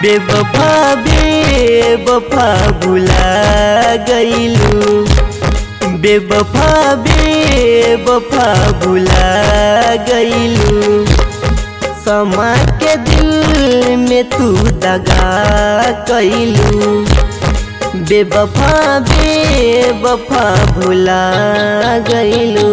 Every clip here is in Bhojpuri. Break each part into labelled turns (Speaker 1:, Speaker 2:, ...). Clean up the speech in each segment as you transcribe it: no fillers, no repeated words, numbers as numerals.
Speaker 1: बेवफा बेवफा भुला गइलू, बेवफा बेवफा भुला गइलू। समा के दिल में तू दगा कइलू, बेवफा बेवफा भुला गइलू।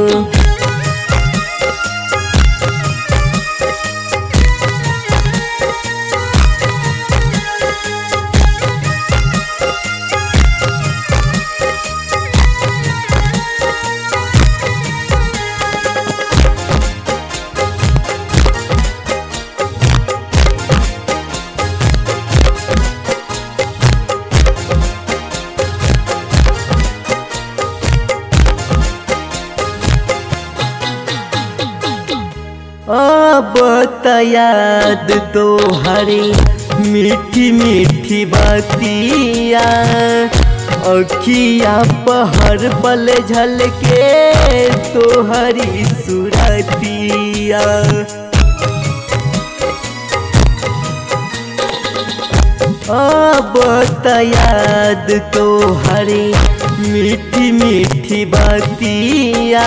Speaker 1: अब त याद तो हरी मीठी मीठी बातिया, अखिया पहर पल झलके तो हरी सुरतिया। अब त याद तो हरी मीठी मीठी बातिया,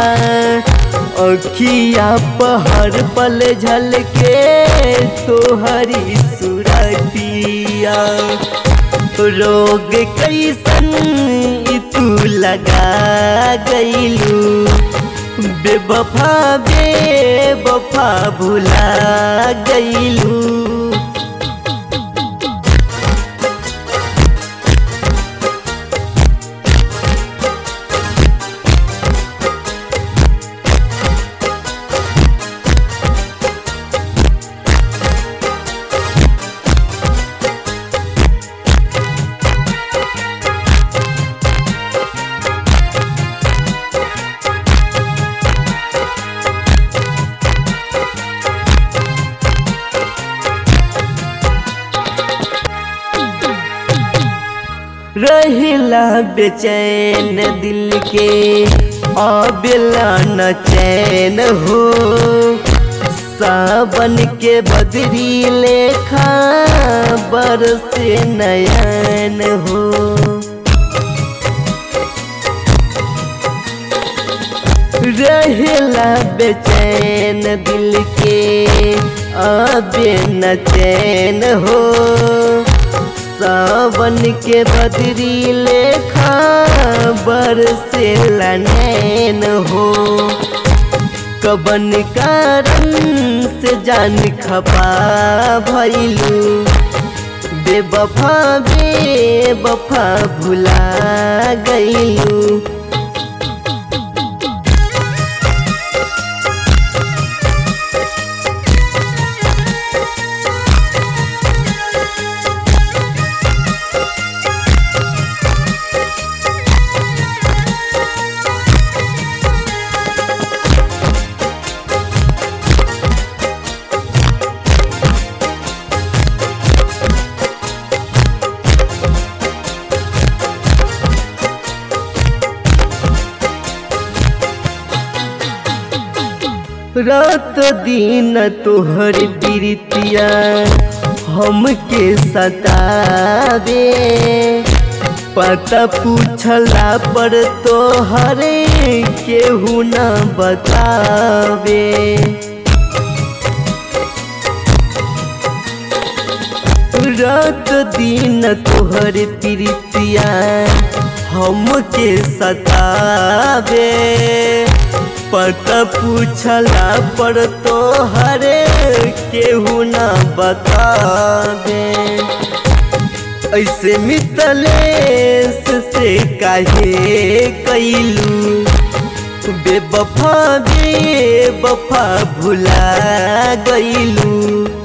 Speaker 1: अखिया पहर पल झलके तो हरी सुरतिया। रोग कैसन तू लगा गइलू, बेवफा बेवफा भुला गइलू। रहिला बेचैन दिल के आबेला न चैन हो, सावन के बदरी लेखा बरसे नयन हो। रहिला बेचैन दिल के आबे न चैन हो, सावन के बदरी लेखा बरसे नैन हो। कबन कारण से जान खपा भइलू, बेवफा बेवफा भुला गइलू। रात दिन तोहर बिरतिया हमके सतावे, पता पूछला पर तोहर केहू न बतावे। रात दिन तोहर बिरतिया हमके सतावे, पता पूछला पर तोहर केहू न बतावे। ऐसे मितलेस से काहे कइलू, बेवफा बेवफा भुला गइलू।